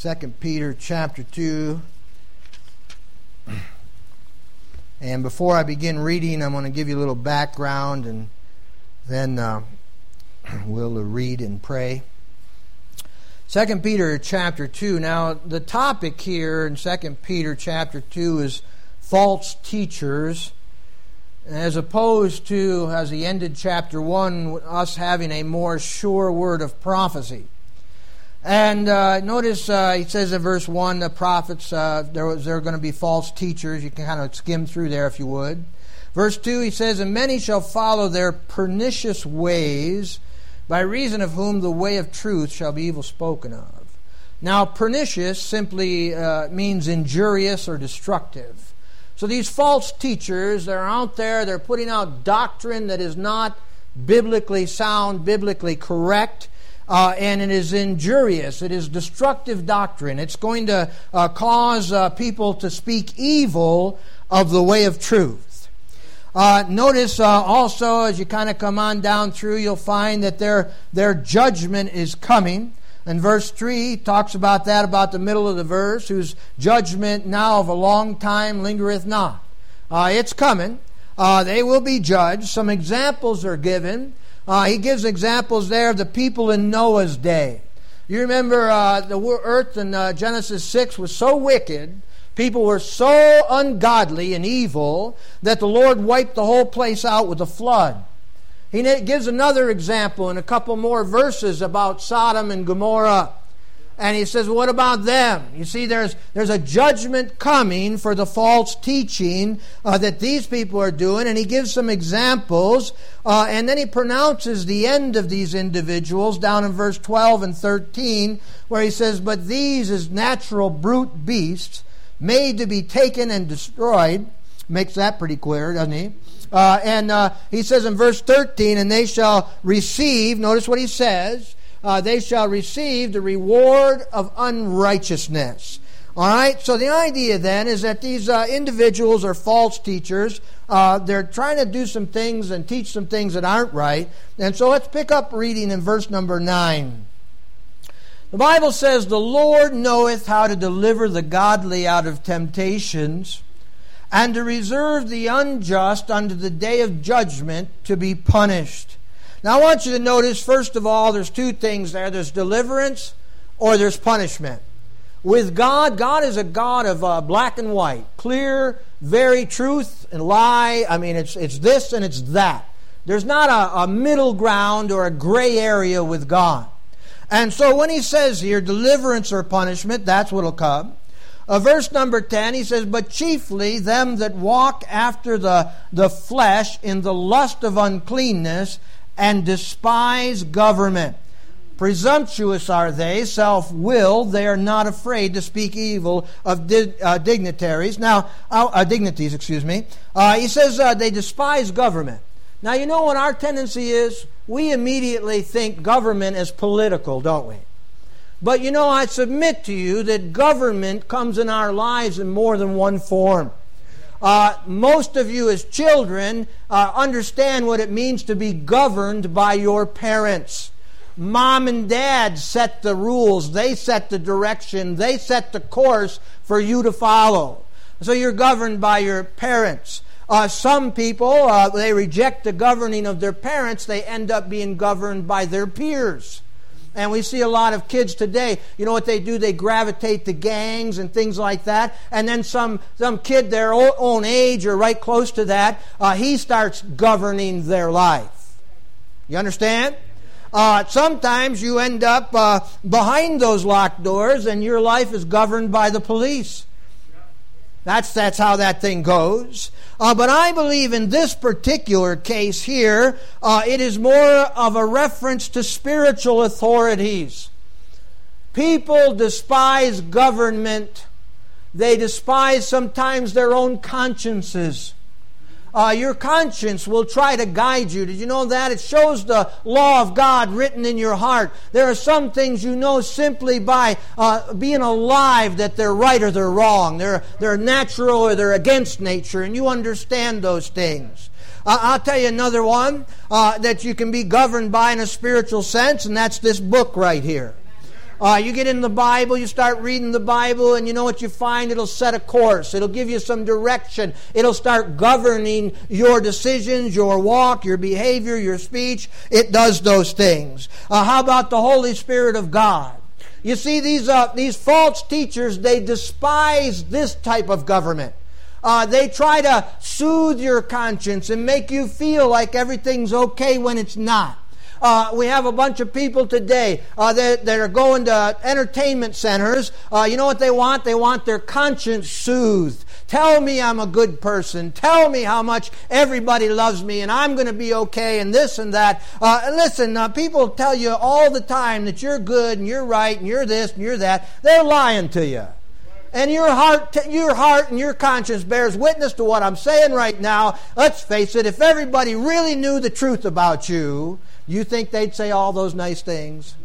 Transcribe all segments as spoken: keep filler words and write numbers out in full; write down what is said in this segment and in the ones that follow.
Second Peter chapter two. And before I begin reading, I'm going to give you a little background, and then uh, we'll read and pray. Second Peter chapter two. Now, the topic here in Second Peter chapter two is false teachers, as opposed to, as he ended chapter one, us having a more sure word of prophecy. And uh, notice uh, he says in verse one, the prophets, uh, there, was, there are going to be false teachers. You can kind of skim through there if you would. Verse two, he says, and many shall follow their pernicious ways, by reason of whom the way of truth shall be evil spoken of. Now, pernicious simply uh, means injurious or destructive. So these false teachers, they're out there, they're putting out doctrine that is not biblically sound, biblically correct. Uh, and it is injurious. It is destructive doctrine. It's going to uh, cause uh, people to speak evil of the way of truth. Uh, notice uh, also, as you kind of come on down through, you'll find that their, their judgment is coming. And verse three talks about that, about the middle of the verse, whose judgment now of a long time lingereth not. Uh, it's coming. Uh, they will be judged. Some examples are given. Uh, he gives examples there of the people in Noah's day. You remember uh, the earth in uh, Genesis six was so wicked, people were so ungodly and evil, that the Lord wiped the whole place out with a flood. He gives another example in a couple more verses about Sodom and Gomorrah. And he says, what about them? You see, there's there's a judgment coming for the false teaching uh, that these people are doing. And he gives some examples. Uh, and then he pronounces the end of these individuals down in verse twelve and thirteen, where he says, but these is natural brute beasts, made to be taken and destroyed. Makes that pretty clear, doesn't he? Uh, and uh, he says in verse thirteen, and they shall receive, notice what he says, Uh, they shall receive the reward of unrighteousness. All right? So the idea then is that these uh, individuals are false teachers. Uh, they're trying to do some things and teach some things that aren't right. And so let's pick up reading in verse number nine. The Bible says, the Lord knoweth how to deliver the godly out of temptations, and to reserve the unjust unto the day of judgment to be punished. Now I want you to notice, first of all, there's two things there. There's deliverance or there's punishment. With God, God is a God of uh, black and white. Clear, very truth and lie. I mean, it's it's this and it's that. There's not a, a middle ground or a gray area with God. And so when he says here, deliverance or punishment, that's what will come. Uh, verse number ten, he says, but chiefly them that walk after the, the flesh in the lust of uncleanness, and despise government. Presumptuous are they, self-willed. They are not afraid to speak evil of di- uh, dignitaries. Now, uh, uh, dignities, excuse me. Uh, he says uh, they despise government. Now, you know what our tendency is? We immediately think government as political, don't we? But you know, I submit to you that government comes in our lives in more than one form. Uh, most of you as children uh, understand what it means to be governed by your parents. Mom and dad set the rules. They set the direction. They set the course for you to follow. So you're governed by your parents. Uh, some people, uh, they reject the governing of their parents. They end up being governed by their peers. And we see a lot of kids today, you know what they do? They gravitate to gangs and things like that. And then some, some kid their own age or right close to that, uh, he starts governing their life. You understand? Uh, sometimes you end up uh, behind those locked doors and your life is governed by the police. That's that's how that thing goes. Uh, but I believe in this particular case here, uh, it is more of a reference to spiritual authorities. People despise government. They despise sometimes their own consciences. Uh, your conscience will try to guide you. Did you know that? It shows the law of God written in your heart. There are some things you know simply by uh, being alive that they're right or they're wrong. They're, they're natural or they're against nature, and you understand those things. Uh, I'll tell you another one uh, that you can be governed by in a spiritual sense, and that's this book right here. Uh, you get in the Bible, you start reading the Bible, and you know what you find? It'll set a course. It'll give you some direction. It'll start governing your decisions, your walk, your behavior, your speech. It does those things. Uh, how about the Holy Spirit of God? You see, these uh, these false teachers, they despise this type of government. Uh, they try to soothe your conscience and make you feel like everything's okay when it's not. Uh, we have a bunch of people today uh, that, that are going to entertainment centers. Uh, you know what they want? They want their conscience soothed. Tell me I'm a good person. Tell me how much everybody loves me and I'm going to be okay and this and that. Uh, listen, uh, people tell you all the time that you're good and you're right and you're this and you're that. They're lying to you. And your heart, your heart and your conscience bears witness to what I'm saying right now. Let's face it, if everybody really knew the truth about you, you think they'd say all those nice things?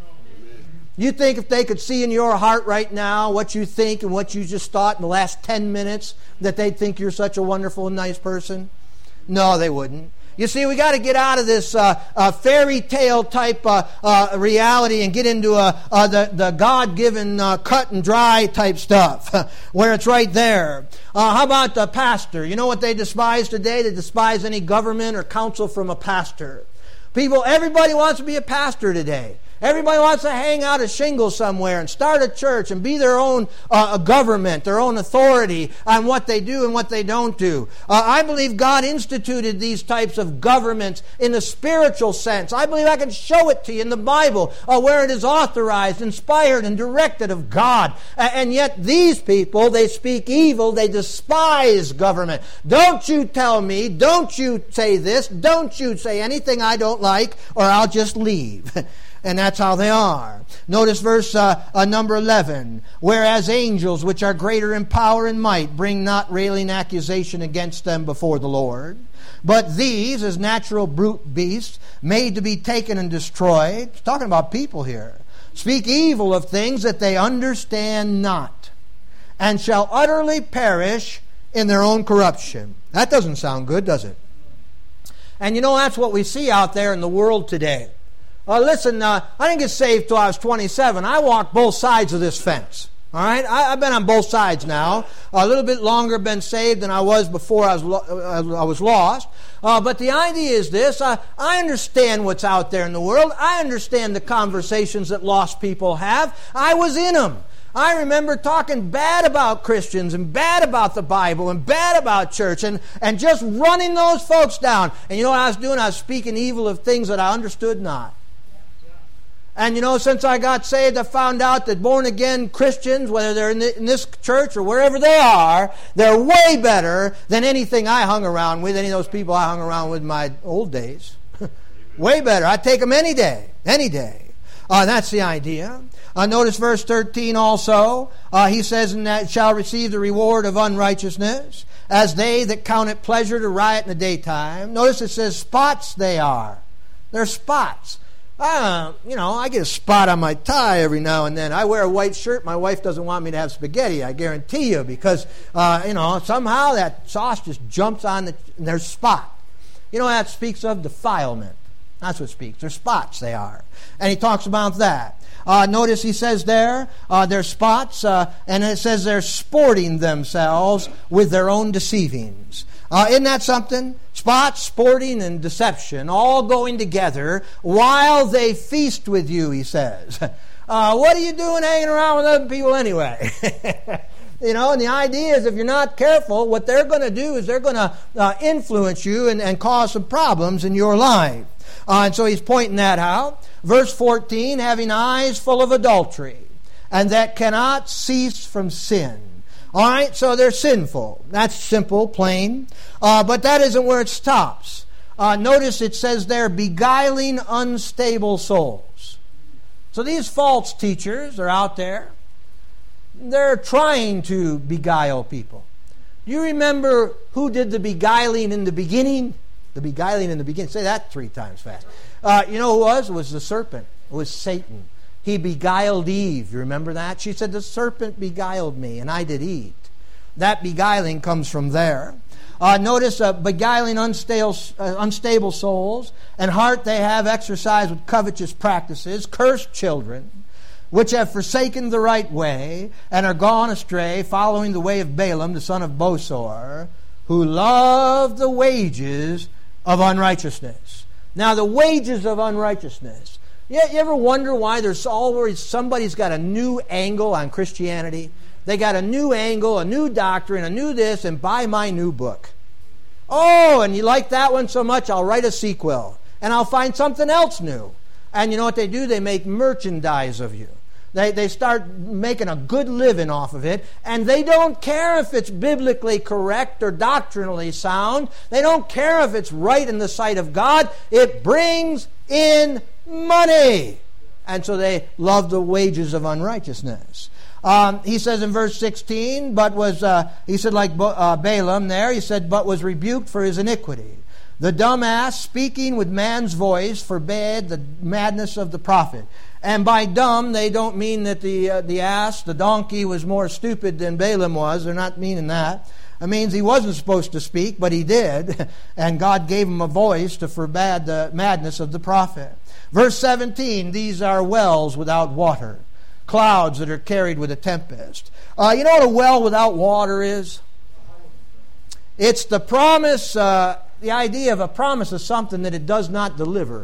You think if they could see in your heart right now what you think and what you just thought in the last ten minutes, that they'd think you're such a wonderful and nice person? No, they wouldn't. You see, we got to get out of this uh, uh, fairy tale type uh, uh, reality and get into uh, uh, the, the God-given uh, cut and dry type stuff where it's right there. Uh, how about the pastor? You know what they despise today? They despise any government or counsel from a pastor. People, everybody wants to be a pastor today. Everybody wants to hang out a shingle somewhere and start a church and be their own uh, government, their own authority on what they do and what they don't do. Uh, I believe God instituted these types of governments in the spiritual sense. I believe I can show it to you in the Bible uh, where it is authorized, inspired, and directed of God. Uh, and yet these people, they speak evil, they despise government. Don't you tell me, don't you say this, don't you say anything I don't like, or I'll just leave. And that's how they are. Notice verse uh, uh, number eleven. Whereas angels, which are greater in power and might, bring not railing accusation against them before the Lord. But these, as natural brute beasts, made to be taken and destroyed. It's talking about people here. Speak evil of things that they understand not, and shall utterly perish in their own corruption. That doesn't sound good, does it? And you know, that's what we see out there in the world today. Uh, listen, uh, I didn't get saved till I was twenty-seven. I walked both sides of this fence. All right, I, I've been on both sides now. A little bit longer been saved than I was before I was lo- I was lost. Uh, but the idea is this: uh, I understand what's out there in the world. I understand the conversations that lost people have. I was in them. I remember talking bad about Christians and bad about the Bible and bad about church and, and just running those folks down. And you know what I was doing? I was speaking evil of things that I understood not. And you know, since I got saved, I found out that born-again Christians, whether they're in, the, in this church or wherever they are, they're way better than anything I hung around with, any of those people I hung around with in my old days. Way better. I'd take them any day, any day. Uh, that's the idea. Uh, notice verse thirteen also. Uh, he says, "And that shall receive the reward of unrighteousness, as they that count it pleasure to riot in the daytime." Notice it says spots they are. They're spots. Uh, you know, I get a spot on my tie every now and then. I wear a white shirt. My wife doesn't want me to have spaghetti, I guarantee you, because, uh, you know, somehow that sauce just jumps on the, and there's spot. You know, that speaks of defilement. That's what speaks. They're spots, they are. And he talks about that. Uh, notice he says there, uh, they're spots, uh, and it says they're sporting themselves with their own deceivings. Uh, isn't that something? Spots, sporting, and deception all going together while they feast with you, he says. Uh, what are you doing hanging around with other people anyway? You know, and the idea is if you're not careful, what they're going to do is they're going to uh, influence you and, and cause some problems in your life. Uh, and so he's pointing that out. Verse fourteen, having eyes full of adultery, and that cannot cease from sin. All right, so they're sinful. That's simple, plain. Uh, but that isn't where it stops. Uh, notice it says there, beguiling unstable souls. So these false teachers are out there. They're trying to beguile people. Do you remember who did the beguiling in the beginning? The beguiling in the beginning. Say that three times fast. Uh, you know who it was? It was the serpent. It was Satan. He beguiled Eve. You remember that? She said, the serpent beguiled me, and I did eat. That beguiling comes from there. Uh, notice, uh, beguiling unstable, uh, unstable souls, and heart they have exercised with covetous practices, cursed children, which have forsaken the right way, and are gone astray, following the way of Balaam, the son of Bosor, who loved the wages of unrighteousness. Now, the wages of unrighteousness. You, you ever wonder why there's always somebody's got a new angle on Christianity? They got a new angle, a new doctrine, a new this, and buy my new book. Oh, and you like that one so much, I'll write a sequel. And I'll find something else new. And you know what they do? They make merchandise of you. They, they start making a good living off of it. And they don't care if it's biblically correct or doctrinally sound. They don't care if it's right in the sight of God. It brings in money. And so they love the wages of unrighteousness. Um, he says in verse sixteen, but was, uh, he said like uh, Balaam there, he said, but was rebuked for his iniquity. The dumb ass, speaking with man's voice, forbade the madness of the prophet. And by dumb, they don't mean that the uh, the ass, the donkey, was more stupid than Balaam was. They're not meaning that. It means he wasn't supposed to speak, but he did. And God gave him a voice to forbade the madness of the prophet. Verse seventeen, these are wells without water, clouds that are carried with a tempest. Uh, you know what a well without water is? It's the promise... Uh, The idea of a promise is something that it does not deliver.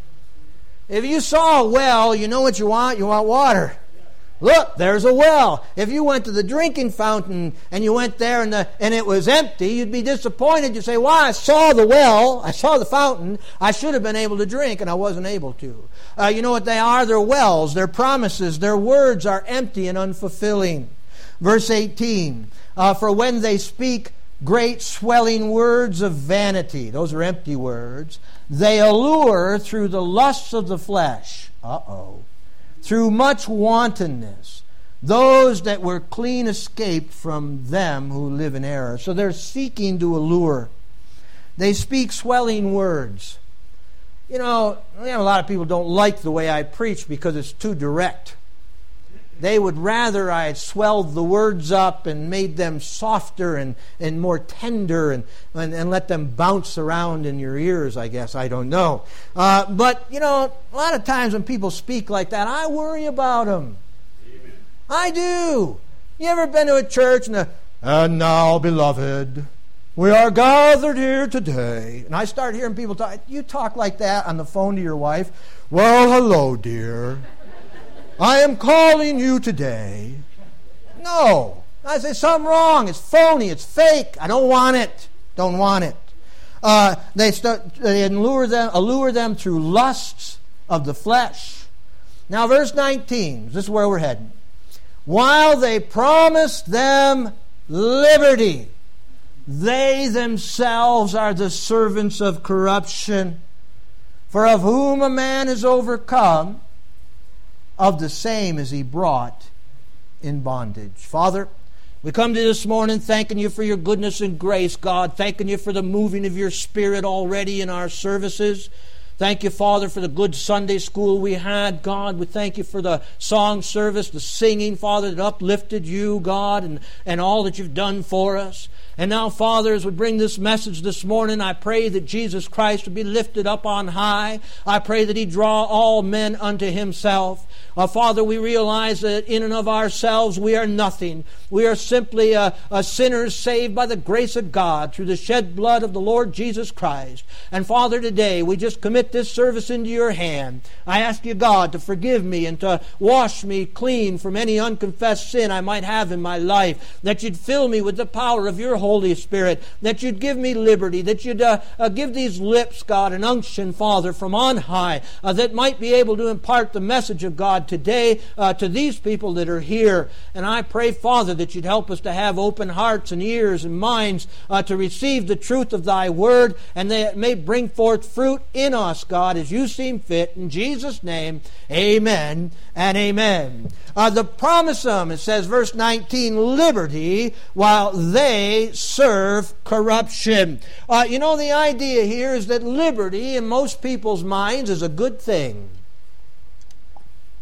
If you saw a well, you know what you want? You want water. Look, there's a well. If you went to the drinking fountain and you went there and, the, and it was empty, you'd be disappointed. You'd say, well, I saw the well, I saw the fountain, I should have been able to drink and I wasn't able to. Uh, you know what they are? They're wells, they're promises, their words are empty and unfulfilling. Verse eighteen, uh, for when they speak great swelling words of vanity, those are empty words, they allure through the lusts of the flesh, uh-oh, through much wantonness, those that were clean escaped from them who live in error. So they're seeking to allure. They speak swelling words. You know, a lot of people don't like the way I preach because it's too direct. They would rather I had swelled the words up and made them softer and, and more tender and, and, and let them bounce around in your ears, I guess. I don't know. Uh, but, you know, a lot of times when people speak like that, I worry about them. Amen. I do. You ever been to a church and, the, and now, beloved, we are gathered here today. And I start hearing people talk. You talk like that on the phone to your wife. Well, hello, dear. I am calling you today. No. I say something wrong. It's phony. It's fake. I don't want it. Don't want it. Uh, they start. They allure them, allure them through lusts of the flesh. Now, verse nineteen. This is where we're heading. While they promised them liberty, they themselves are the servants of corruption. For of whom a man is overcome, of the same is he brought in bondage. Father, we come to you this morning thanking you for your goodness and grace, God. Thanking you for the moving of your Spirit already in our services. Thank you, Father, for the good Sunday school we had, God. We thank you for the song service, the singing, Father, that uplifted you, God, and, and all that you've done for us. And now, Father, as we bring this message this morning, I pray that Jesus Christ would be lifted up on high. I pray that He draw all men unto Himself. Uh, Father, we realize that in and of ourselves we are nothing. We are simply a, a sinners saved by the grace of God through the shed blood of the Lord Jesus Christ. And Father, today we just commit this service into your hand. I ask you, God, to forgive me and to wash me clean from any unconfessed sin I might have in my life. That you'd fill me with the power of your Holy Spirit. That you'd give me liberty. That you'd uh, uh, give these lips, God, an unction, Father, from on high, uh, that might be able to impart the message of God today uh, to these people that are here. And I pray, Father, that you'd help us to have open hearts and ears and minds uh, to receive the truth of thy word, and that it may bring forth fruit in us, God, as you seem fit. In Jesus' name, amen and amen. Uh, the promise them, it says, verse nineteen, liberty while they serve corruption. Uh, you know, the idea here is that liberty in most people's minds is a good thing.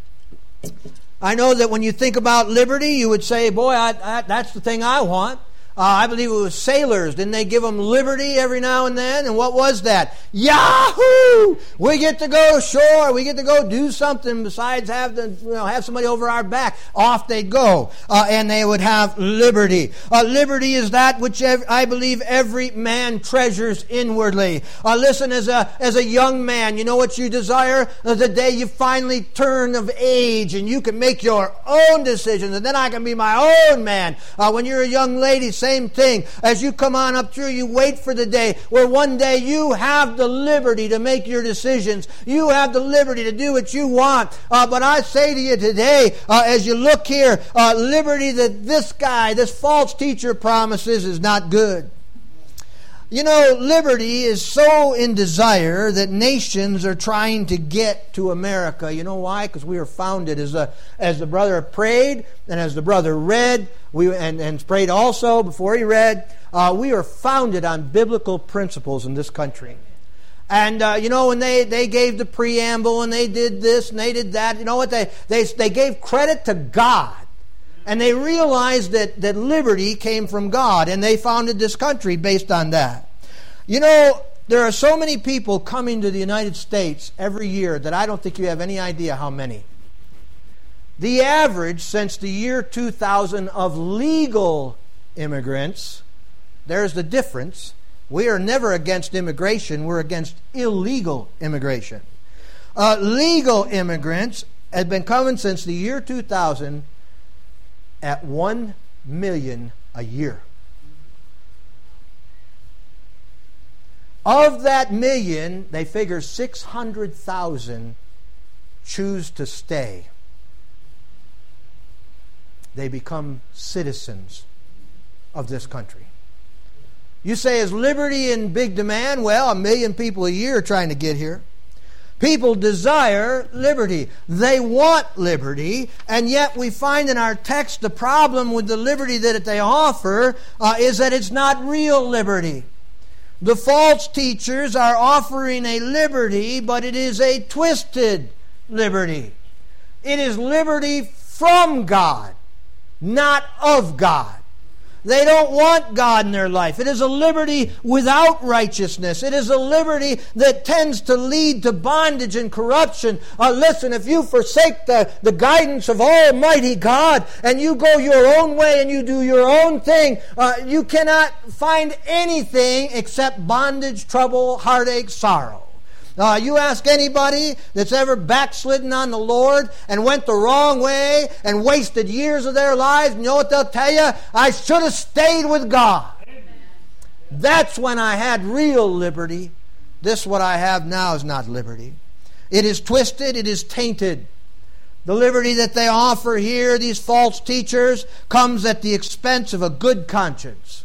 I know that when you think about liberty, you would say, boy, I, I, that's the thing I want. Uh, I believe it was sailors. Didn't they give them liberty every now and then? And what was that? Yahoo! We get to go ashore. We get to go do something besides have the, you know, have somebody over our back. Off they go. Uh, and they would have liberty. Uh, liberty is that which ev- I believe every man treasures inwardly. Uh, listen, as a, as a young man, you know what you desire? Uh, the day you finally turn of age and you can make your own decisions. And then I can be my own man. Uh, when you're a young lady, same thing. As you come on up through, you wait for the day where one day you have the liberty to make your decisions. You have the liberty to do what you want. Uh, but I say to you today, uh, as you look here, uh, liberty that this guy, this false teacher promises is not good. You know, liberty is so in desire that nations are trying to get to America. You know why? Because we were founded, as a, as the brother prayed and as the brother read, we and, and prayed also before he read, uh, we are founded on biblical principles in this country. And, uh, you know, when they, they gave the preamble and they did this and they did that, you know what? They, they, they gave credit to God. And they realized that, that liberty came from God, and they founded this country based on that. You know, there are so many people coming to the United States every year that I don't think you have any idea how many. The average since the year two thousand of legal immigrants, there's the difference. We are never against immigration, we're against illegal immigration. Uh, legal immigrants have been coming since the year two thousand at one million a year. Of that million, they figure six hundred thousand choose to stay. They become citizens of this country. You say, is liberty in big demand? Well, a million people a year are trying to get here. People desire liberty. They want liberty, and yet we find in our text the problem with the liberty that they offer uh, is that it's not real liberty. The false teachers are offering a liberty, but it is a twisted liberty. It is liberty from God, not of God. They don't want God in their life. It is a liberty without righteousness. It is a liberty that tends to lead to bondage and corruption. Uh, listen, if you forsake the, the guidance of Almighty God and you go your own way and you do your own thing, uh, you cannot find anything except bondage, trouble, heartache, sorrow. Uh, you ask anybody that's ever backslidden on the Lord and went the wrong way and wasted years of their lives, you know what they'll tell you? I should have stayed with God. Amen. That's when I had real liberty. This, what I have now, is not liberty. It is twisted, it is tainted. The liberty that they offer here, these false teachers, comes at the expense of a good conscience.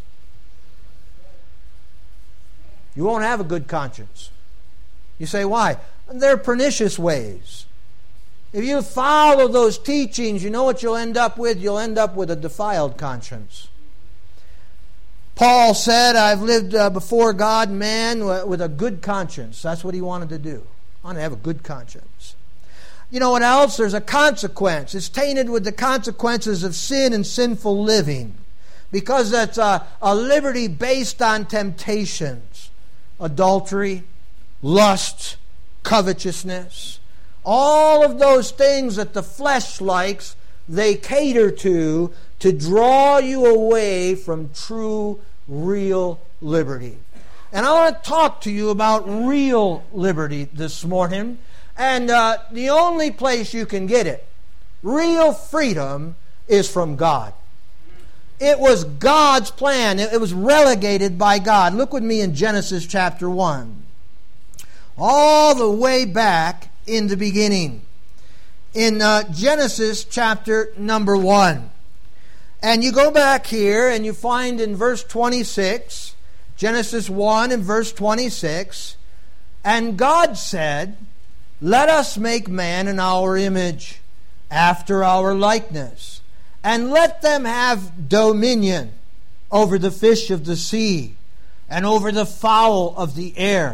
You won't have a good conscience. You say, why? They're pernicious ways. If you follow those teachings, you know what you'll end up with? You'll end up with a defiled conscience. Paul said, I've lived uh, before God, man, with a good conscience. That's what he wanted to do. I want to have a good conscience. You know what else? There's a consequence. It's tainted with the consequences of sin and sinful living. Because that's a, a liberty based on temptations. Adultery, lust, covetousness, all of those things that the flesh likes, they cater to to draw you away from true, real liberty. And I want to talk to you about real liberty this morning. And uh, the only place you can get it, real freedom, is from God. It was God's plan. It was relegated by God. Look with me in Genesis chapter one. All the way back in the beginning. In uh, Genesis chapter number one. And you go back here and you find in verse twenty-six, Genesis one and verse twenty-six, and God said, let us make man in our image, after our likeness, and let them have dominion over the fish of the sea, and over the fowl of the air,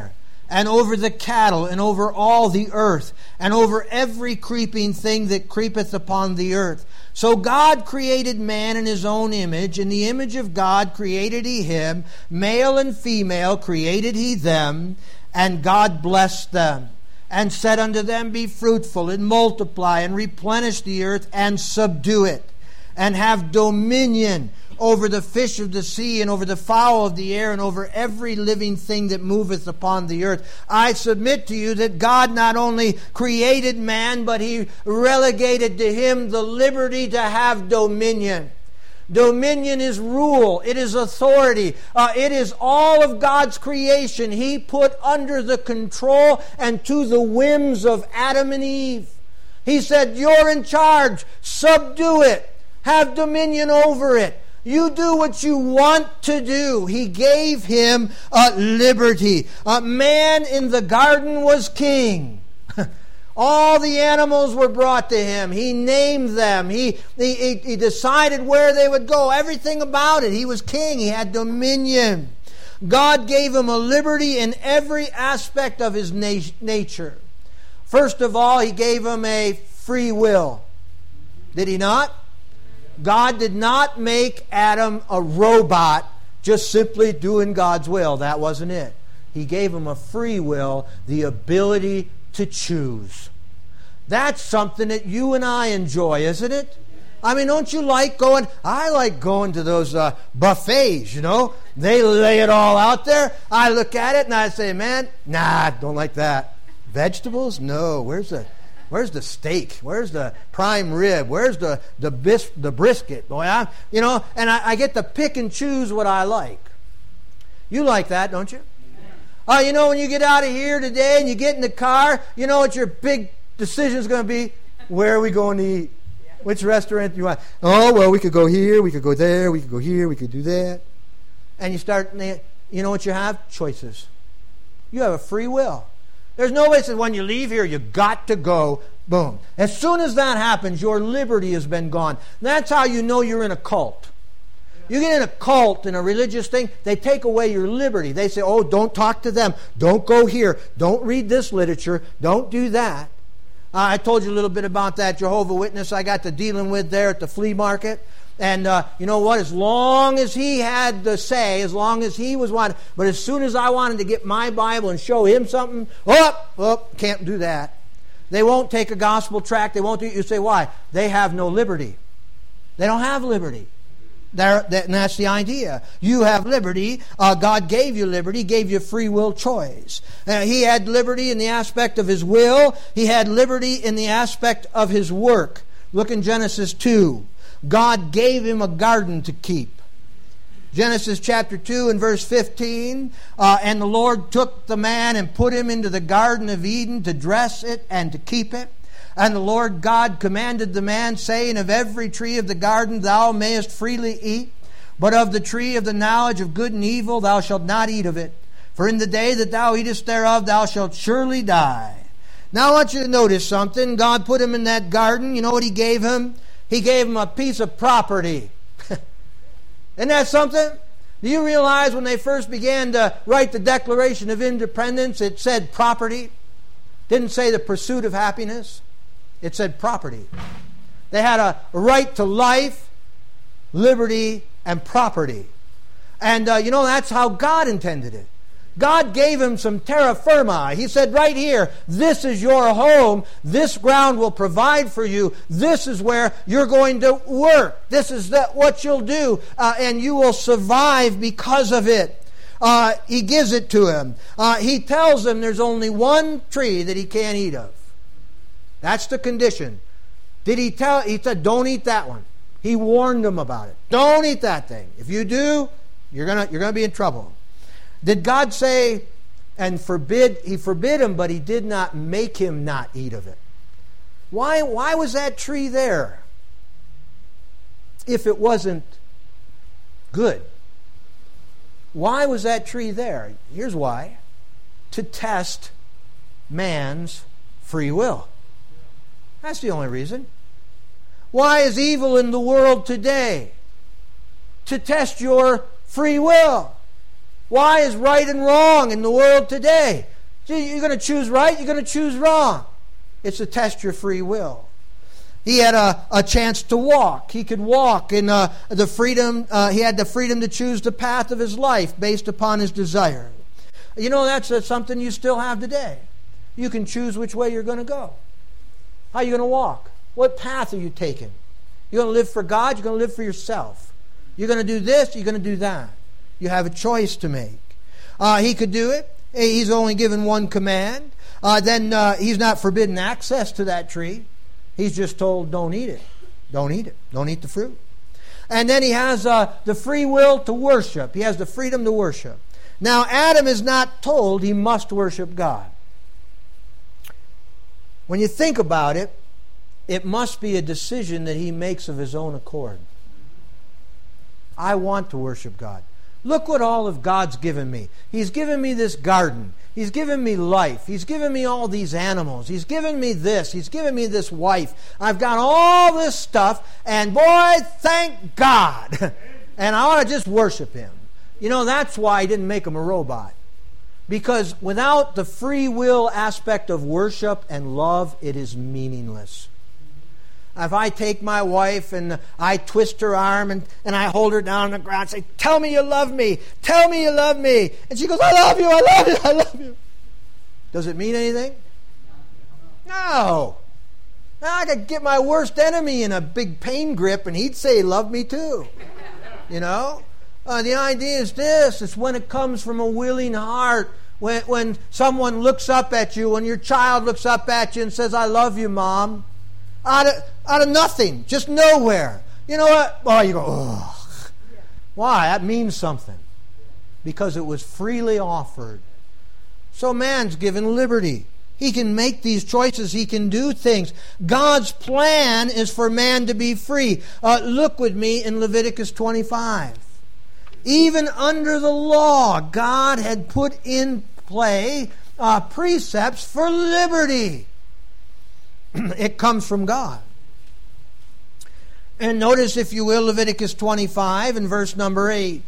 and over the cattle, and over all the earth, and over every creeping thing that creepeth upon the earth. So God created man in his own image. In the image of God created he him. Male and female created he them. And God blessed them, and said unto them, Be fruitful, and multiply, and replenish the earth, and subdue it, and have dominion over the fish of the sea, and over the fowl of the air, and over every living thing that moveth upon the earth. I submit to you that God not only created man, but he relegated to him the liberty to have dominion. Dominion is rule. It is authority. Uh, it is all of God's creation he put under the control and to the whims of Adam and Eve. He said, you're in charge. Subdue it. Have dominion over it. You do what you want to do. He gave him uh, liberty. Uh, man in the garden was king. All the animals were brought to him. He named them. He, he, he decided where they would go. Everything about it. He was king. He had dominion. God gave him a liberty in every aspect of his na- nature. First of all, he gave him a free will. Did he not? God did not make Adam a robot just simply doing God's will. That wasn't it. He gave him a free will, the ability to choose. That's something that you and I enjoy, isn't it? I mean, don't you like going? I like going to those uh, buffets, you know. They lay it all out there. I look at it and I say, man, nah, don't like that. Vegetables? No. Where's the Where's the steak? Where's the prime rib? Where's the the, bis- the brisket? Boy, I, you know, and I, I get to pick and choose what I like. You like that, don't you? Oh, uh, you know, when you get out of here today and you get in the car, you know what your big decision is going to be? Where are we going to eat? Which restaurant do you want? Oh, well, we could go here, we could go there, we could go here, we could do that. And you start, you know what you have? Choices. You have a free will. There's no way that when you leave here, you got to go, boom. As soon as that happens, your liberty has been gone. That's how you know you're in a cult. You get in a cult, in a religious thing, they take away your liberty. They say, oh, don't talk to them. Don't go here. Don't read this literature. Don't do that. Uh, I told you a little bit about that Jehovah's Witness I got to dealing with there at the flea market. And uh, you know what? As long as he had to say, as long as he was wanted, but as soon as I wanted to get my Bible and show him something, oh, oh, can't do that. They won't take a gospel tract. They won't do it. You say, why? They have no liberty. They don't have liberty. There, that, and that's the idea. You have liberty. Uh, God gave you liberty, gave you free will choice. Uh, he had liberty in the aspect of his will. He had liberty in the aspect of his work. Look in Genesis two. God gave him a garden to keep. Genesis chapter two and verse fifteen. Uh, and the Lord took the man and put him into the Garden of Eden to dress it and to keep it. And the Lord God commanded the man, saying, of every tree of the garden thou mayest freely eat, but of the tree of the knowledge of good and evil thou shalt not eat of it. For in the day that thou eatest thereof thou shalt surely die. Now I want you to notice something. God put him in that garden. You know what he gave him? He gave him a piece of property. Isn't that something? Do you realize when they first began to write the Declaration of Independence, it said property? Didn't say the pursuit of happiness. It said property. They had a right to life, liberty, and property. And uh, you know, that's how God intended it. God gave him some terra firma. He said right here, this is your home. This ground will provide for you. This is where you're going to work. This is the, what you'll do. Uh, and you will survive because of it. Uh, he gives it to him. Uh, he tells him there's only one tree that he can't eat of. That's the condition. Did he tell? He said, don't eat that one. He warned them about it. Don't eat that thing. If you do, you're gonna you're gonna be in trouble. Did God say and forbid? He forbid him, but he did not make him not eat of it. Why? Why was that tree there? If it wasn't good, why was that tree there? Here's why: to test man's free will. That's the only reason. Why is evil in the world today? To test your free will. Why is right and wrong in the world today? You're going to choose right, you're going to choose wrong. It's to test your free will. He had a, a chance to walk. He could walk in uh, the freedom. Uh, he had the freedom to choose the path of his life based upon his desire. You know, that's uh, something you still have today. You can choose which way you're going to go. How are you going to walk? What path are you taking? You're going to live for God, you're going to live for yourself. You're going to do this, you're going to do that. You have a choice to make. Uh, he could do it. He's only given one command. Uh, then uh, he's not forbidden access to that tree. He's just told, don't eat it. Don't eat it. Don't eat the fruit. And then he has uh, the free will to worship. He has the freedom to worship. Now, Adam is not told he must worship God. When you think about it, it must be a decision that he makes of his own accord. I want to worship God. Look what all of God's given me. He's given me this garden. He's given me life. He's given me all these animals. He's given me this. He's given me this wife. I've got all this stuff, and boy, thank God. And I ought to just worship Him. You know, that's why He didn't make him a robot. Because without the free will aspect of worship and love, it is meaningless. If I take my wife and I twist her arm and, and I hold her down on the ground and say, tell me you love me, tell me you love me. And she goes, I love you, I love you, I love you. Does it mean anything? No. Now I could get my worst enemy in a big pain grip and he'd say, love me too. You know? Uh, the idea is this, it's when it comes from a willing heart, when, when someone looks up at you, when your child looks up at you and says, I love you, Mom. Out of, out of nothing, just nowhere. You know what? Oh, you go, ugh. Why? That means something. Because it was freely offered. So man's given liberty. He can make these choices. He can do things. God's plan is for man to be free. Uh, look with me in Leviticus twenty-five. Even under the law, God had put in play uh, precepts for liberty. It comes from God. And notice, if you will, Leviticus twenty-five and verse number eight.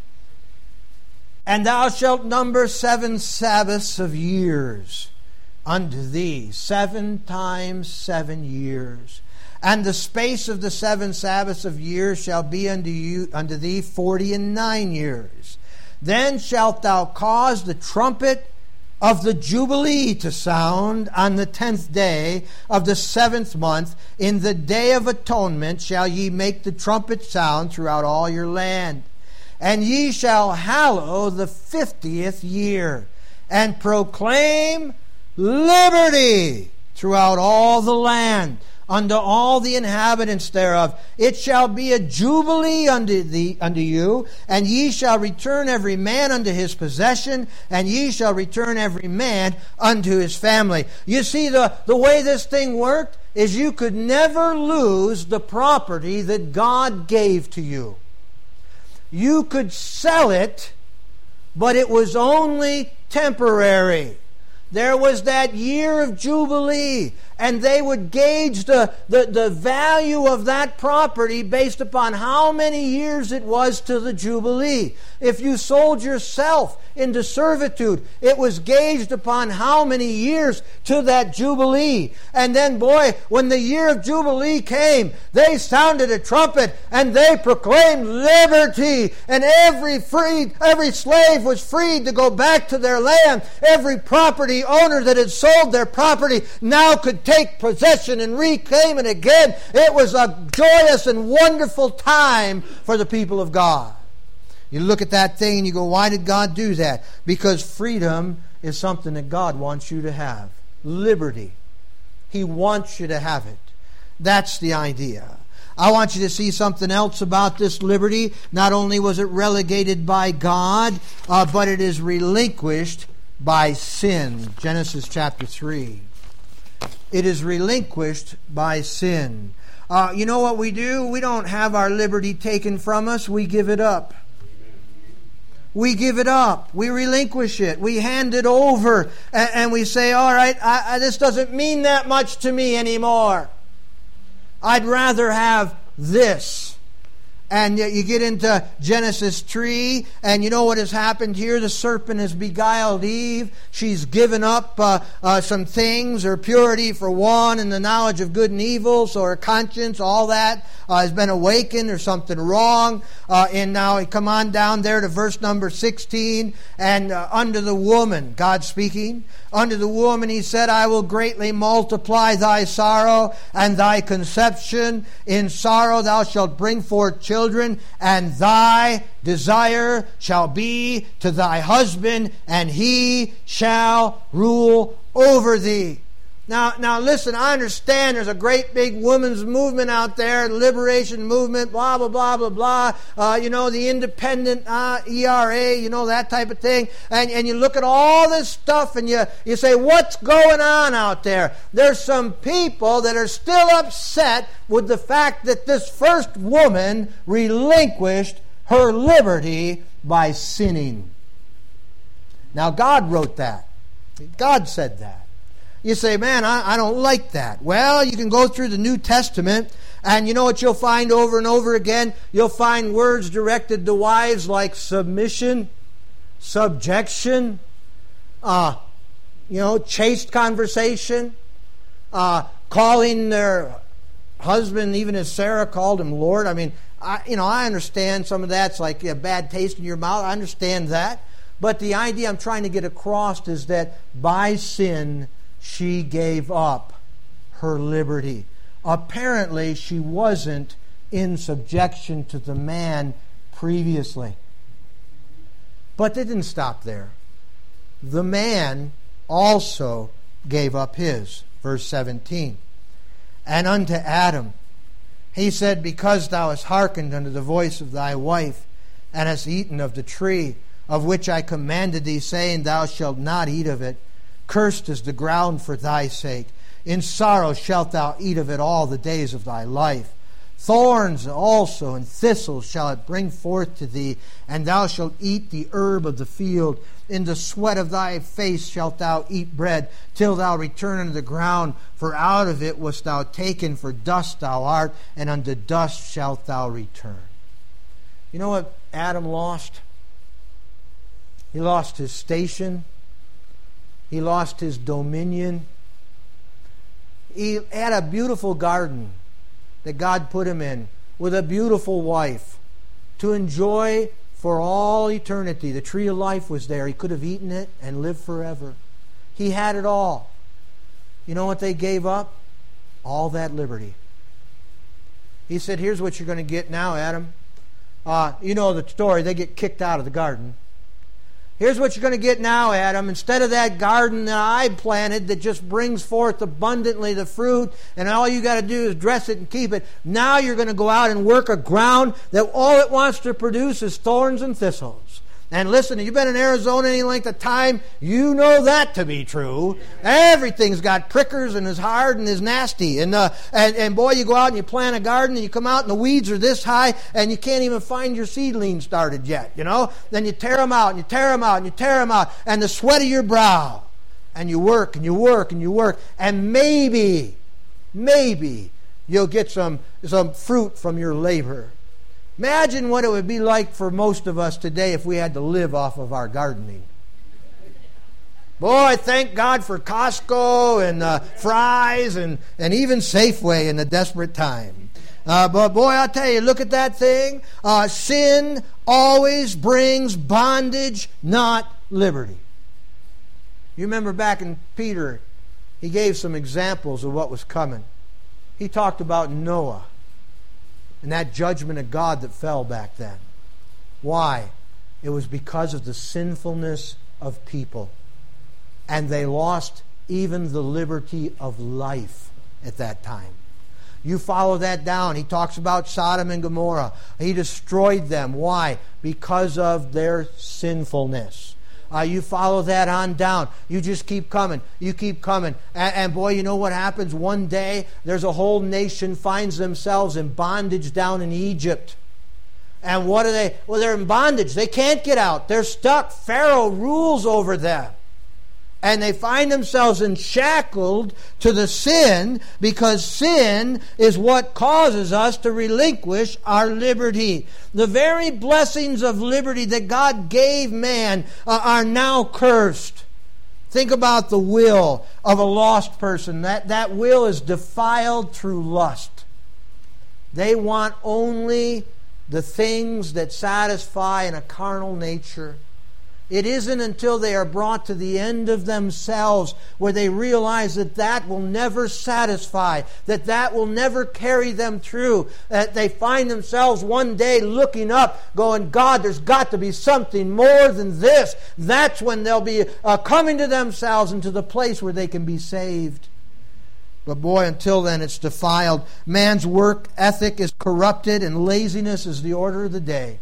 And thou shalt number seven Sabbaths of years unto thee, seven times seven years. And the space of the seven Sabbaths of years shall be unto you unto thee forty and nine years. Then shalt thou cause the trumpet of the Jubilee to sound on the tenth day of the seventh month. In the day of atonement shall ye make the trumpet sound throughout all your land. And ye shall hallow the fiftieth year, and proclaim liberty throughout all the land, unto all the inhabitants thereof. It shall be a jubilee unto thee, unto you, and ye shall return every man unto his possession, and ye shall return every man unto his family. You see, the, the way this thing worked is you could never lose the property that God gave to you. You could sell it, but it was only temporary. There was that year of Jubilee, and they would gauge the, the, the value of that property based upon how many years it was to the Jubilee. If you sold yourself into servitude, it was gauged upon how many years to that Jubilee. And then, boy, when the year of Jubilee came, they sounded a trumpet and they proclaimed liberty. And every free, every slave was freed to go back to their land. Every property owner that had sold their property now could take possession and reclaim it again. It was a joyous and wonderful time for the people of God. You look at that thing and you go, why did God do that? Because freedom is something that God wants you to have. Liberty. He wants you to have it. That's the idea. I want you to see something else about this liberty. Not only was it relegated by God, uh, but it is relinquished by sin. Genesis chapter three. It is relinquished by sin. Uh, you know what we do? We don't have our liberty taken from us. We give it up. We give it up. We relinquish it. We hand it over. And, and we say, all right, I, I, this doesn't mean that much to me anymore. I'd rather have this. And you get into Genesis three, and you know what has happened here? The serpent has beguiled Eve. She's given up uh, uh, some things, her purity for one, and the knowledge of good and evil, so her conscience, all that uh, has been awakened. There's something wrong. Uh, and now come on down there to verse number sixteen, and uh, unto the woman, God speaking, unto the woman he said, I will greatly multiply thy sorrow and thy conception. In sorrow thou shalt bring forth children, and thy desire shall be to thy husband, and he shall rule over thee. Now, now listen, I understand there's a great big women's movement out there, liberation movement, blah, blah, blah, blah, blah. Uh, you know, the independent uh, E R A, you know, that type of thing. And, and you look at all this stuff and you, you say, what's going on out there? There's some people that are still upset with the fact that this first woman relinquished her liberty by sinning. Now, God wrote that. God said that. You say, man, I, I don't like that. Well, you can go through the New Testament, and you know what you'll find over and over again? You'll find words directed to wives like submission, subjection, uh, you know, chaste conversation, uh, calling their husband, even as Sarah called him Lord. I mean, I, you know, I understand some of that's like a bad taste in your mouth. I understand that. But the idea I'm trying to get across is that by sin, she gave up her liberty. Apparently, she wasn't in subjection to the man previously. But it didn't stop there. The man also gave up his. Verse seventeen. And unto Adam he said, because thou hast hearkened unto the voice of thy wife, and hast eaten of the tree, of which I commanded thee, saying, thou shalt not eat of it, cursed is the ground for thy sake. In sorrow shalt thou eat of it all the days of thy life. Thorns also and thistles shall it bring forth to thee, and thou shalt eat the herb of the field. In the sweat of thy face shalt thou eat bread, till thou return unto the ground. For out of it wast thou taken, for dust thou art, and unto dust shalt thou return. You know what Adam lost? He lost his station. He lost his dominion. He had a beautiful garden that God put him in with a beautiful wife to enjoy for all eternity. The tree of life was there. He could have eaten it and lived forever. He had it all. You know what they gave up? All that liberty. He said, here's what you're going to get now, Adam. Uh, you know the story. They get kicked out of the garden. Here's what you're going to get now, Adam. Instead of that garden that I planted that just brings forth abundantly the fruit, and all you got to do is dress it and keep it, now you're going to go out and work a ground that all it wants to produce is thorns and thistles. And listen, you've been in Arizona any length of time, you know that to be true. Everything's got prickers and is hard and is nasty. And, uh, and and boy, you go out and you plant a garden and you come out and the weeds are this high and you can't even find your seedlings started yet, you know. Then you tear them out and you tear them out and you tear them out, and the sweat of your brow. And you work and you work and you work. And maybe, maybe you'll get some, some fruit from your labor. Imagine what it would be like for most of us today if we had to live off of our gardening. Boy, thank God for Costco and uh, Fry's and, and even Safeway in the desperate time. Uh, but boy, I'll tell you, look at that thing. Uh, sin always brings bondage, not liberty. You remember back in Peter, he gave some examples of what was coming. He talked about Noah and that judgment of God that fell back then. Why? It was because of the sinfulness of people. And they lost even the liberty of life at that time. You follow that down. He talks about Sodom and Gomorrah. He destroyed them. Why? Because of their sinfulness. Uh, you follow that on down. You just keep coming. You keep coming. And, and boy, you know what happens? One day, there's a whole nation finds themselves in bondage down in Egypt. And what are they? Well, they're in bondage. They can't get out. They're stuck. Pharaoh rules over them. And they find themselves enshackled to the sin, because sin is what causes us to relinquish our liberty. The very blessings of liberty that God gave man uh, are now cursed. Think about the will of a lost person. That, that will is defiled through lust. They want only the things that satisfy in a carnal nature. It isn't until they are brought to the end of themselves where they realize that that will never satisfy, that that will never carry them through, that they find themselves one day looking up, going, God, there's got to be something more than this. That's when they'll be uh, coming to themselves and to the place where they can be saved. But boy, until then, it's defiled. Man's work ethic is corrupted, and laziness is the order of the day.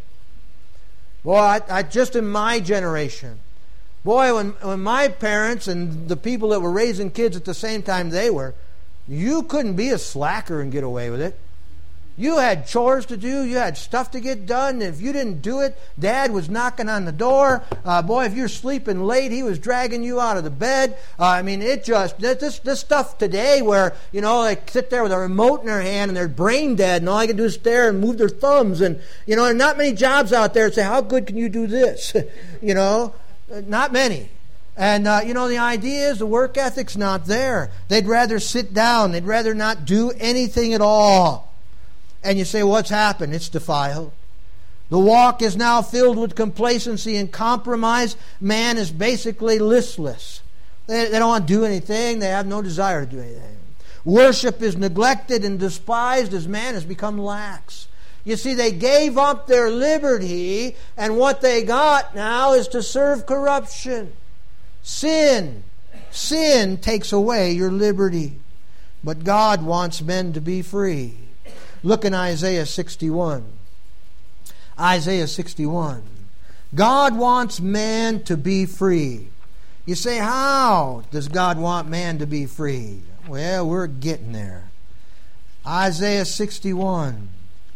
Boy, I, I, just in my generation, boy, when, when my parents and the people that were raising kids at the same time they were, you couldn't be a slacker and get away with it. You had chores to do. You had stuff to get done. If you didn't do it, Dad was knocking on the door. Uh, boy, if you're sleeping late, he was dragging you out of the bed. Uh, I mean, it just, this, this stuff today where, you know, they sit there with a remote in their hand and they're brain dead and all they can do is stare and move their thumbs. And, you know, there are not many jobs out there that say, how good can you do this? You know, not many. And, uh, you know, the idea is the work ethic's not there. They'd rather sit down. They'd rather not do anything at all. And you say, what's happened? It's defiled. The walk is now filled with complacency and compromise. Man is basically listless. They, they don't want to do anything. They have no desire to do anything. Worship is neglected and despised as man has become lax. You see, they gave up their liberty, and what they got now is to serve corruption. Sin. Sin takes away your liberty. But God wants men to be free. Look in Isaiah sixty-one. Isaiah sixty-one. God wants man to be free. You say, how does God want man to be free? Well, we're getting there. Isaiah sixty-one.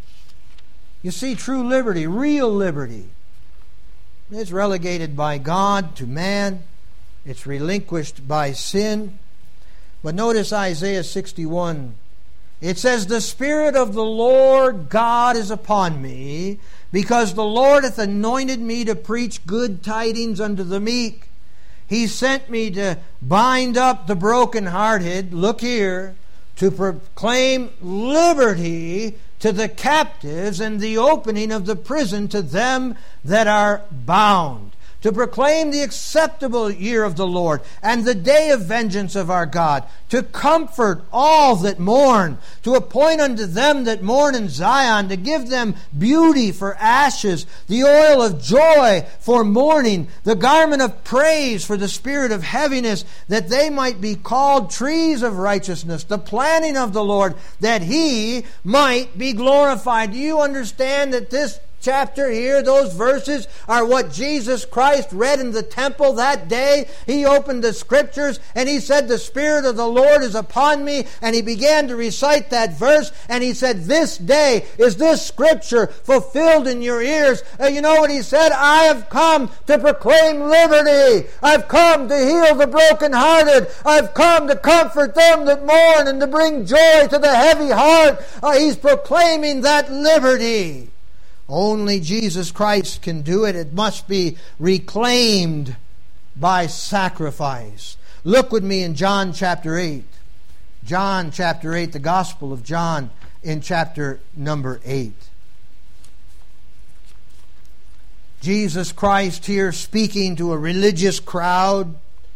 You see, true liberty, real liberty, it's relegated by God to man. It's relinquished by sin. But notice Isaiah sixty-one. It says, the Spirit of the Lord God is upon me, because the Lord hath anointed me to preach good tidings unto the meek. He sent me to bind up the brokenhearted, look here, to proclaim liberty to the captives and the opening of the prison to them that are bound. To proclaim the acceptable year of the Lord and the day of vengeance of our God, to comfort all that mourn, to appoint unto them that mourn in Zion, to give them beauty for ashes, the oil of joy for mourning, the garment of praise for the spirit of heaviness, that they might be called trees of righteousness, the planting of the Lord, that He might be glorified. Do you understand that this chapter here, those verses are what Jesus Christ read in the temple that day? He opened the scriptures and he said, the Spirit of the Lord is upon me, and he began to recite that verse, and he said, this day is this scripture fulfilled in your ears. And you know what he said? I have come to proclaim liberty. I've come to heal the brokenhearted. I've come to comfort them that mourn and to bring joy to the heavy heart. Uh, he's proclaiming that liberty. Only Jesus Christ can do it. It must be reclaimed by sacrifice. Look with me in John chapter eight. John chapter eight, the Gospel of John in chapter number eight. Jesus Christ here speaking to a religious crowd.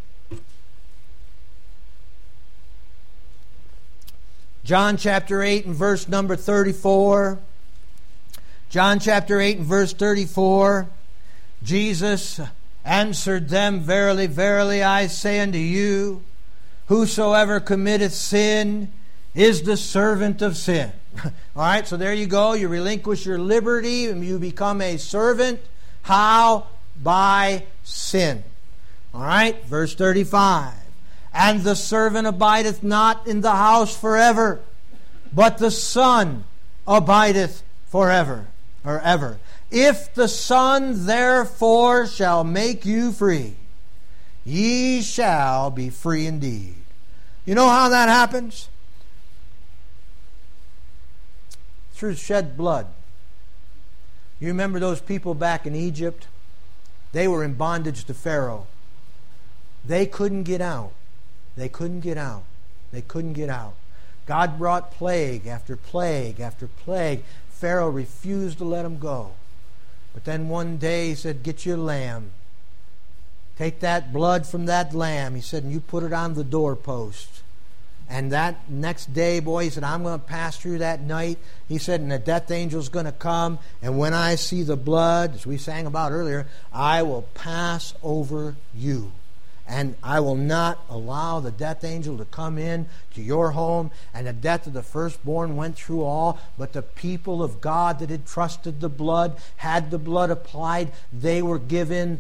John chapter eight and verse number thirty-four. John chapter eight and verse thirty-four, Jesus answered them, verily, verily, I say unto you, whosoever committeth sin is the servant of sin. All right, so there you go. You relinquish your liberty and you become a servant. How? By sin. All right, verse thirty-five. And the servant abideth not in the house forever, but the Son abideth forever. Or ever. If the Son therefore shall make you free, ye shall be free indeed. You know how that happens? Through shed blood. You remember those people back in Egypt? They were in bondage to Pharaoh. They couldn't get out. They couldn't get out. They couldn't get out. God brought plague after plague after plague. Pharaoh refused to let them go. But then one day he said, get your lamb. Take that blood from that lamb. He said, and you put it on the doorpost. And that next day, boy, he said, I'm going to pass through that night. He said, and the death angel's going to come. And when I see the blood, as we sang about earlier, I will pass over you. And I will not allow the death angel to come in to your home. And the death of the firstborn went through all. But the people of God that had trusted the blood, had the blood applied, they were given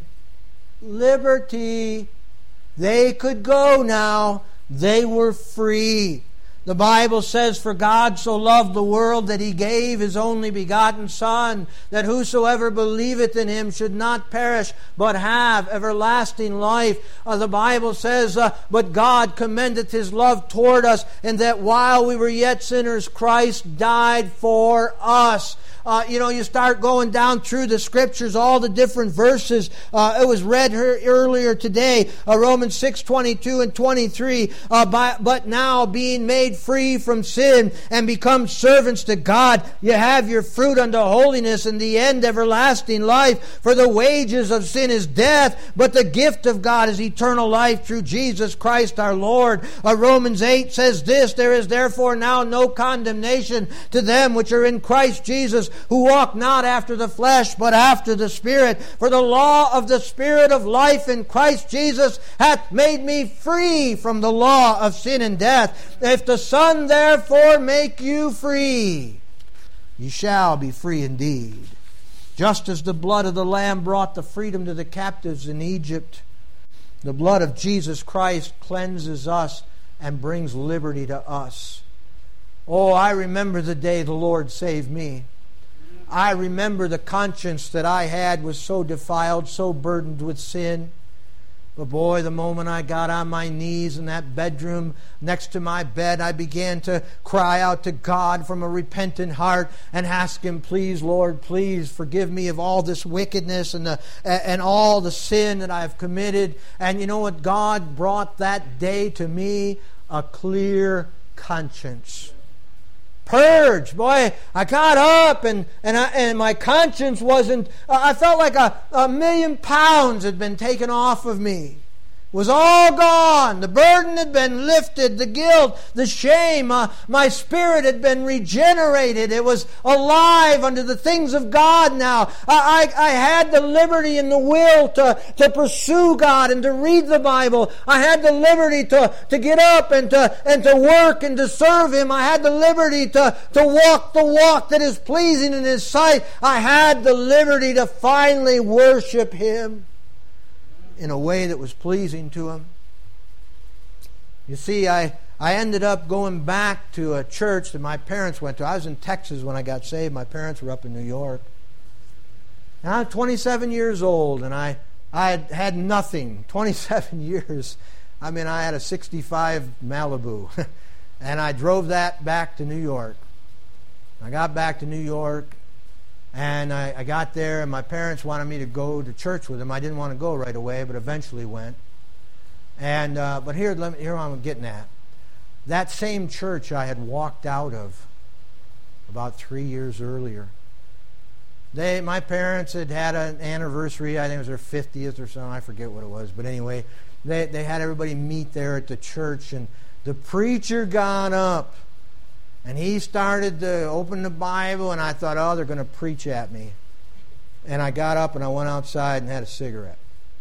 liberty. They could go now. They were free. The Bible says, for God so loved the world that He gave His only begotten Son, that whosoever believeth in Him should not perish, but have everlasting life. Uh, the Bible says, uh, but God commendeth His love toward us, and that while we were yet sinners, Christ died for us. Uh, you know, you start going down through the Scriptures, all the different verses. Uh, it was read her earlier today, uh, Romans six, twenty-two and twenty-three. Uh, by, but now, being made free from sin and become servants to God, you have your fruit unto holiness, and the end everlasting life. For the wages of sin is death, but the gift of God is eternal life through Jesus Christ our Lord. Uh, Romans eight says this, there is therefore now no condemnation to them which are in Christ Jesus, who walk not after the flesh, but after the Spirit. For the law of the Spirit of life in Christ Jesus hath made me free from the law of sin and death. If the Son therefore make you free, ye shall be free indeed. Just as the blood of the Lamb brought the freedom to the captives in Egypt, the blood of Jesus Christ cleanses us and brings liberty to us. Oh, I remember the day the Lord saved me. I remember the conscience that I had was so defiled, so burdened with sin. But boy, the moment I got on my knees in that bedroom next to my bed, I began to cry out to God from a repentant heart and ask Him, please, Lord, please forgive me of all this wickedness and the, and all the sin that I have committed. And you know what? God brought that day to me a clear conscience. Purge, boy, I got up and and, I, and my conscience wasn't, uh, I felt like a, a million pounds had been taken off of me. It was all gone. The burden had been lifted, the guilt, the shame. Uh, my spirit had been regenerated. It was alive unto the things of God now. I, I, I had the liberty and the will to, to pursue God and to read the Bible. I had the liberty to, to get up and to, and to work and to serve Him. I had the liberty to, to walk the walk that is pleasing in His sight. I had the liberty to finally worship Him in a way that was pleasing to Him. You see, I, I ended up going back to a church that my parents went to. I was in Texas when I got saved. My parents were up in New York. And I'm twenty-seven years old, and I, I had had nothing. twenty-seven years. I mean, I had a sixty-five Malibu. And I drove that back to New York. I got back to New York, and I, I got there, and my parents wanted me to go to church with them. I didn't want to go right away, but eventually went. And uh, but here, let me, here I'm getting at. That same church I had walked out of about three years earlier. They, my parents had had an anniversary. I think it was their fiftieth or something. I forget what it was, but anyway, they they had everybody meet there at the church, and the preacher got up. And he started to open the Bible, and I thought, oh, they're going to preach at me. And I got up and I went outside and had a cigarette.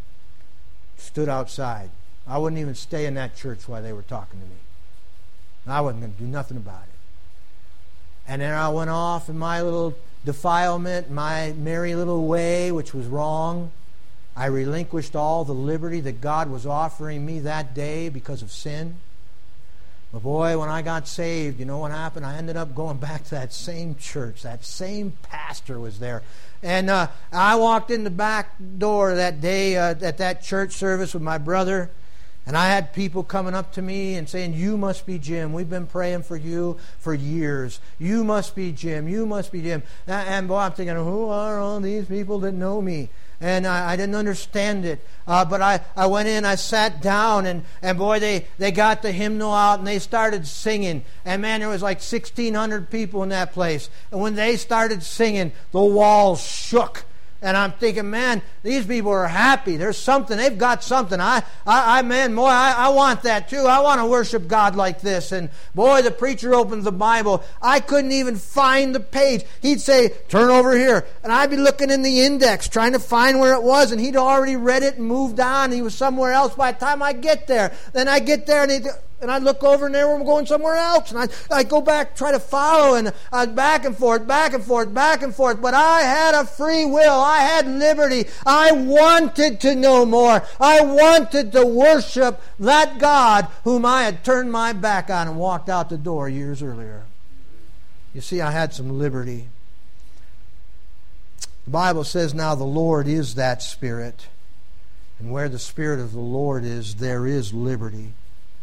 Stood outside. I wouldn't even stay in that church while they were talking to me. I wasn't going to do nothing about it. And then I went off in my little defilement, my merry little way, which was wrong. I relinquished all the liberty that God was offering me that day because of sin. But boy, when I got saved, you know what happened? I ended up going back to that same church. That same pastor was there. And uh, I walked in the back door that day uh, at that church service with my brother. And I had people coming up to me and saying, "You must be Jim. We've been praying for you for years. You must be Jim. You must be Jim." And, and boy, I'm thinking, who are all these people that know me? And I, I didn't understand it. Uh, but I, I went in, I sat down, and, and boy, they, they got the hymnal out, and they started singing. And man, there was like sixteen hundred people in that place. And when they started singing, the walls shook. And I'm thinking, man, these people are happy. There's something. They've got something. I, I, I man, boy, I, I want that too. I want to worship God like this. And boy, the preacher opens the Bible. I couldn't even find the page. He'd say, "Turn over here." And I'd be looking in the index, trying to find where it was. And he'd already read it and moved on. He was somewhere else by the time I get there. Then I get there and he'd... And I'd look over and there we're going somewhere else. And I'd, I'd go back, try to follow, and I'd back and forth, back and forth, back and forth. But I had a free will. I had liberty. I wanted to know more. I wanted to worship that God whom I had turned my back on and walked out the door years earlier. You see, I had some liberty. The Bible says now the Lord is that Spirit. And where the Spirit of the Lord is, there is liberty.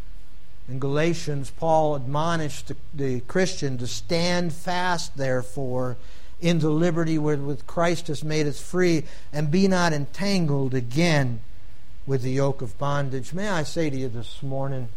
In Galatians, Paul admonished the, the Christian to stand fast, therefore, in the liberty wherewith Christ has made us free, and be not entangled again with the yoke of bondage. May I say to you this morning,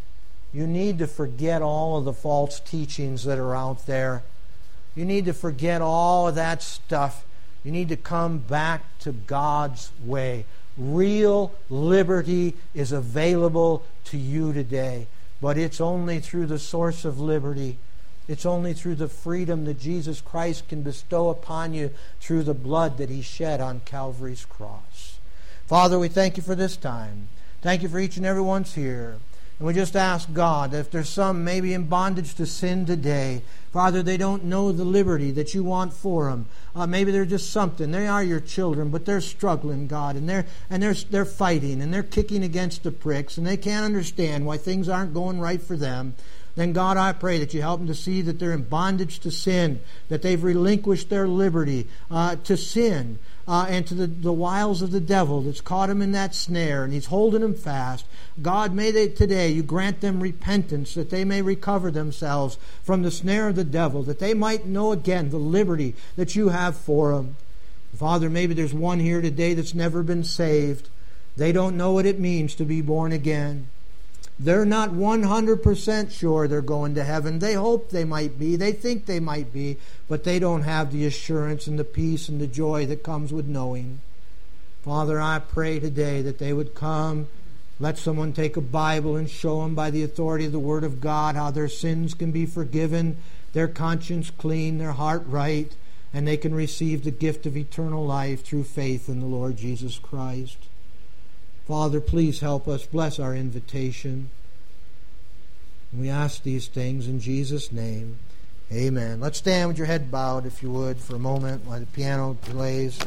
you need to forget all of the false teachings that are out there. You need to forget all of that stuff. You need to come back to God's way. Real liberty is available to you today. But it's only through the source of liberty. It's only through the freedom that Jesus Christ can bestow upon you through the blood that He shed on Calvary's cross. Father, we thank You for this time. Thank You for each and every one's here. And we just ask God that if there's some maybe in bondage to sin today, Father, they don't know the liberty that You want for them. Uh, maybe they're just something. They are Your children, but they're struggling, God, and they're and they're they're fighting and they're kicking against the pricks, and they can't understand why things aren't going right for them. Then, God, I pray that You help them to see that they're in bondage to sin, that they've relinquished their liberty uh, to sin. Uh, and to the, the wiles of the devil that's caught him in that snare, and he's holding him fast. God, may they today You grant them repentance, that they may recover themselves from the snare of the devil, that they might know again the liberty that You have for them. Father, maybe there's one here today that's never been saved. They don't know what it means to be born again. They're not one hundred percent sure they're going to heaven. They hope they might be. They think they might be. But they don't have the assurance and the peace and the joy that comes with knowing. Father, I pray today that they would come. Let someone take a Bible and show them by the authority of the Word of God how their sins can be forgiven, their conscience clean, their heart right, and they can receive the gift of eternal life through faith in the Lord Jesus Christ. Father, please help us. Bless our invitation. We ask these things in Jesus' name. Amen. Let's stand with your head bowed, if you would, for a moment while the piano plays.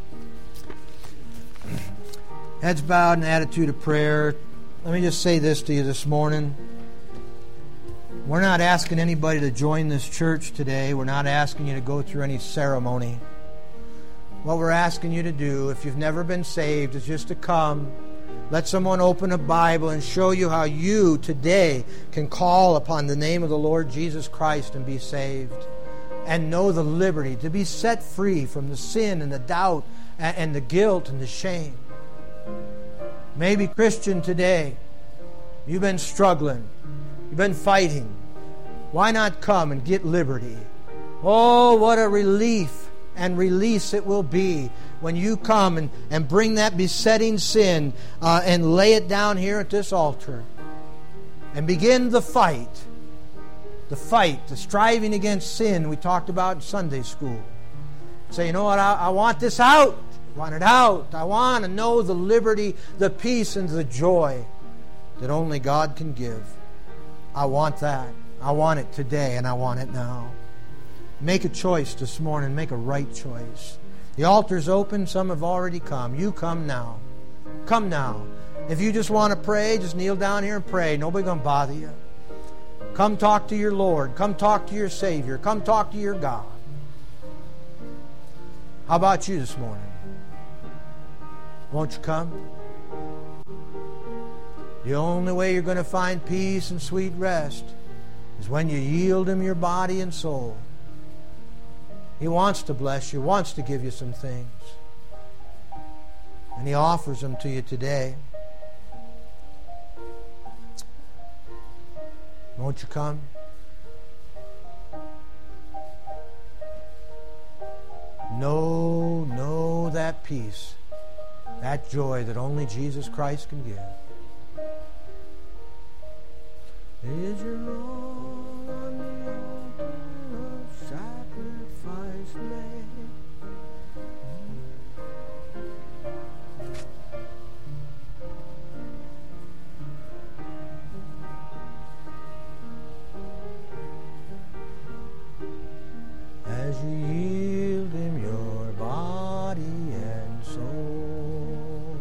Heads bowed in attitude of prayer. Let me just say this to you this morning. We're not asking anybody to join this church today. We're not asking you to go through any ceremony. What we're asking you to do, if you've never been saved, is just to come. Let someone open a Bible and show you how you today can call upon the name of the Lord Jesus Christ and be saved. And know the liberty to be set free from the sin and the doubt and the guilt and the shame. Maybe, Christian, today you've been struggling. You've been fighting. Why not come and get liberty? Oh, what a relief and release it will be when you come and, and bring that besetting sin uh, and lay it down here at this altar and begin the fight. The fight, the striving against sin we talked about in Sunday school. Say, you know what, I, I want this out. I want it out. I want to know the liberty, the peace, and the joy that only God can give. I want that. I want it today, and I want it now. Make a choice this morning. Make a right choice. The altar's open. Some have already come. You come now. Come now. If you just want to pray, just kneel down here and pray. Nobody's going to bother you. Come talk to your Lord. Come talk to your Savior. Come talk to your God. How about you this morning? Won't you come? The only way you're going to find peace and sweet rest is when you yield Him your body and soul. He wants to bless you, wants to give you some things. And He offers them to you today. Won't you come? Know, know that peace, that joy that only Jesus Christ can give. Is your all on the altar of sacrifice laid? As you yield Him your body and soul.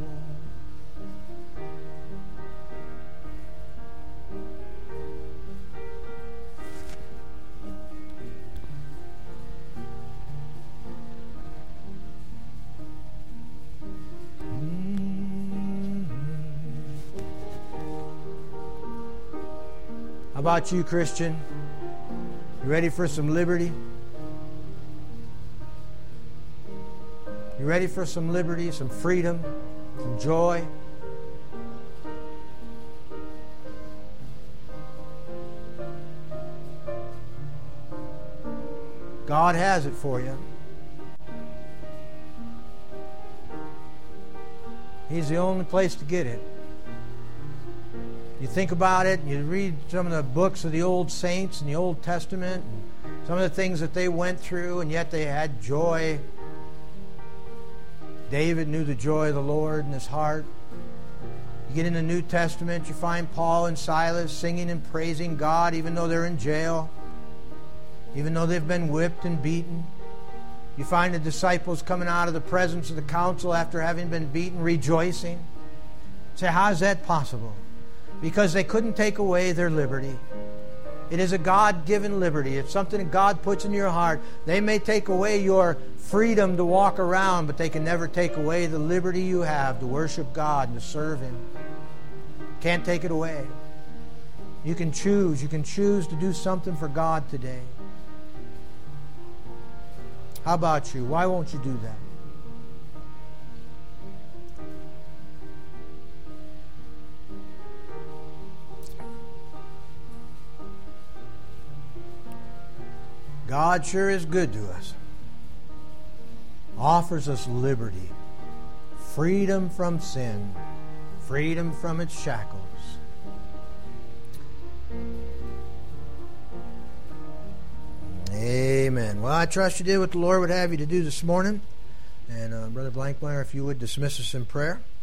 How about you, Christian? You ready for some liberty? You ready for some liberty, some freedom, some joy? God has it for you. He's the only place to get it. You think about it, and you read some of the books of the old saints in the Old Testament, and some of the things that they went through, and yet they had joy. David knew the joy of the Lord in his heart. You get in the New Testament, you find Paul and Silas singing and praising God even though they're in jail, even though they've been whipped and beaten. You find the disciples coming out of the presence of the council after having been beaten, rejoicing. Say, how is that possible? Because they couldn't take away their liberty. It is a God-given liberty. It's something that God puts in your heart. They may take away your freedom to walk around, but they can never take away the liberty you have to worship God and to serve Him. Can't take it away. You can choose. You can choose to do something for God today. How about you? Why won't you do that? God sure is good to us. Offers us liberty, freedom from sin, freedom from its shackles. Amen. Well, I trust you did what the Lord would have you to do this morning. And uh, Brother Blankmeyer, if you would dismiss us in prayer.